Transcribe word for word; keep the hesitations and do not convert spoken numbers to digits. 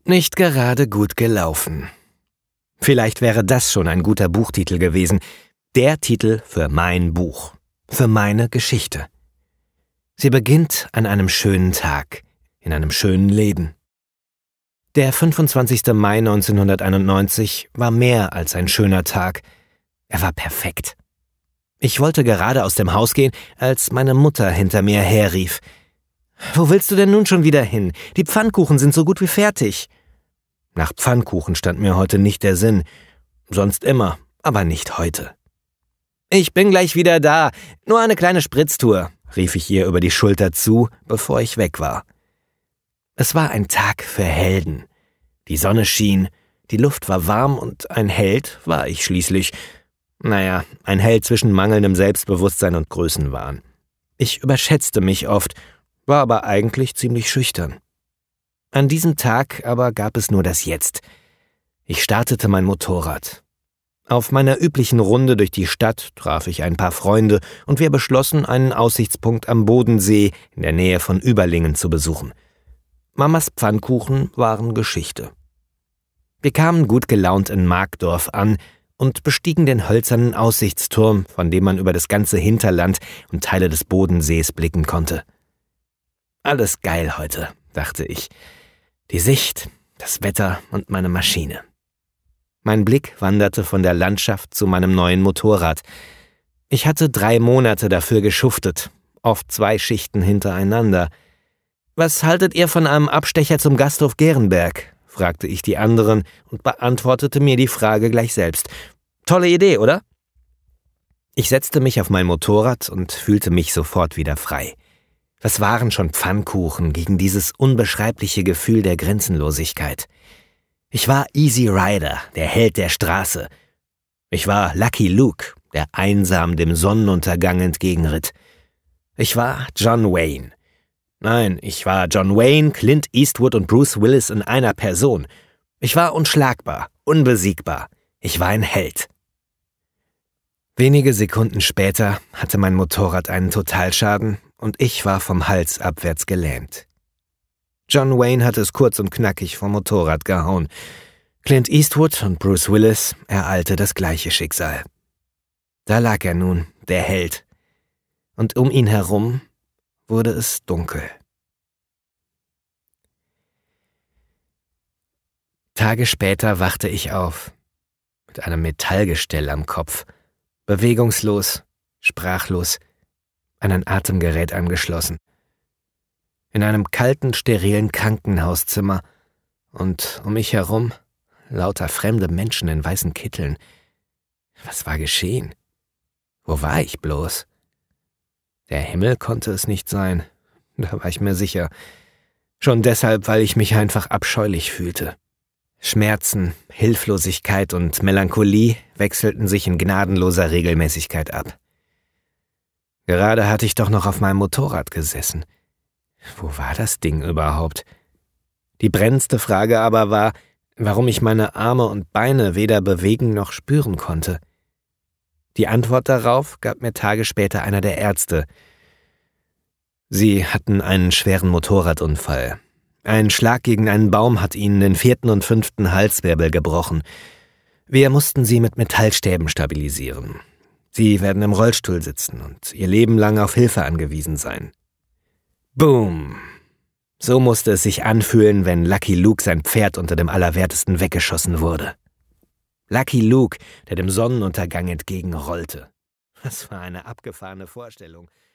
Nicht gerade gut gelaufen. Vielleicht wäre das schon ein guter Buchtitel gewesen. Der Titel für mein Buch. Für meine Geschichte. Sie beginnt an einem schönen Tag, in einem schönen Leben. Der fünfundzwanzigster Mai neunzehnhunderteinundneunzig war mehr als ein schöner Tag. Er war perfekt. Ich wollte gerade aus dem Haus gehen, als meine Mutter hinter mir herrief. »Wo willst du denn nun schon wieder hin? Die Pfannkuchen sind so gut wie fertig.« Nach Pfannkuchen stand mir heute nicht der Sinn. Sonst immer, aber nicht heute. »Ich bin gleich wieder da. Nur eine kleine Spritztour«, rief ich ihr über die Schulter zu, bevor ich weg war. Es war ein Tag für Helden. Die Sonne schien, die Luft war warm und ein Held war ich schließlich. Naja, ein Held zwischen mangelndem Selbstbewusstsein und Größenwahn. Ich überschätzte mich oft, war aber eigentlich ziemlich schüchtern. An diesem Tag aber gab es nur das Jetzt. Ich startete mein Motorrad. Auf meiner üblichen Runde durch die Stadt traf ich ein paar Freunde und wir beschlossen, einen Aussichtspunkt am Bodensee in der Nähe von Überlingen zu besuchen. Mamas Pfannkuchen waren Geschichte. Wir kamen gut gelaunt in Markdorf an und bestiegen den hölzernen Aussichtsturm, von dem man über das ganze Hinterland und Teile des Bodensees blicken konnte. Alles geil heute, dachte ich. Die Sicht, das Wetter und meine Maschine. Mein Blick wanderte von der Landschaft zu meinem neuen Motorrad. Ich hatte drei Monate dafür geschuftet, oft zwei Schichten hintereinander. »Was haltet ihr von einem Abstecher zum Gasthof Gerenberg?« fragte ich die anderen und beantwortete mir die Frage gleich selbst. »Tolle Idee, oder?« Ich setzte mich auf mein Motorrad und fühlte mich sofort wieder frei. Was waren schon Pfannkuchen gegen dieses unbeschreibliche Gefühl der Grenzenlosigkeit? Ich war Easy Rider, der Held der Straße. Ich war Lucky Luke, der einsam dem Sonnenuntergang entgegenritt. Ich war John Wayne. Nein, ich war John Wayne, Clint Eastwood und Bruce Willis in einer Person. Ich war unschlagbar, unbesiegbar. Ich war ein Held. Wenige Sekunden später hatte mein Motorrad einen Totalschaden und ich war vom Hals abwärts gelähmt. John Wayne hatte es kurz und knackig vom Motorrad gehauen. Clint Eastwood und Bruce Willis ereilte das gleiche Schicksal. Da lag er nun, der Held. Und um ihn herum wurde es dunkel. Tage später wachte ich auf, mit einem Metallgestell am Kopf, bewegungslos, sprachlos, an ein Atemgerät angeschlossen. In einem kalten, sterilen Krankenhauszimmer und um mich herum lauter fremde Menschen in weißen Kitteln. Was war geschehen? Wo war ich bloß? Der Himmel konnte es nicht sein, da war ich mir sicher. Schon deshalb, weil ich mich einfach abscheulich fühlte. Schmerzen, Hilflosigkeit und Melancholie wechselten sich in gnadenloser Regelmäßigkeit ab. Gerade hatte ich doch noch auf meinem Motorrad gesessen. Wo war das Ding überhaupt? Die brennendste Frage aber war, warum ich meine Arme und Beine weder bewegen noch spüren konnte. Die Antwort darauf gab mir Tage später einer der Ärzte. Sie hatten einen schweren Motorradunfall. Ein Schlag gegen einen Baum hat ihnen den vierten und fünften Halswirbel gebrochen. Wir mussten sie mit Metallstäben stabilisieren. Sie werden im Rollstuhl sitzen und ihr Leben lang auf Hilfe angewiesen sein. Boom! So musste es sich anfühlen, wenn Lucky Luke sein Pferd unter dem Allerwertesten weggeschossen wurde. Lucky Luke, der dem Sonnenuntergang entgegenrollte. Was für eine abgefahrene Vorstellung.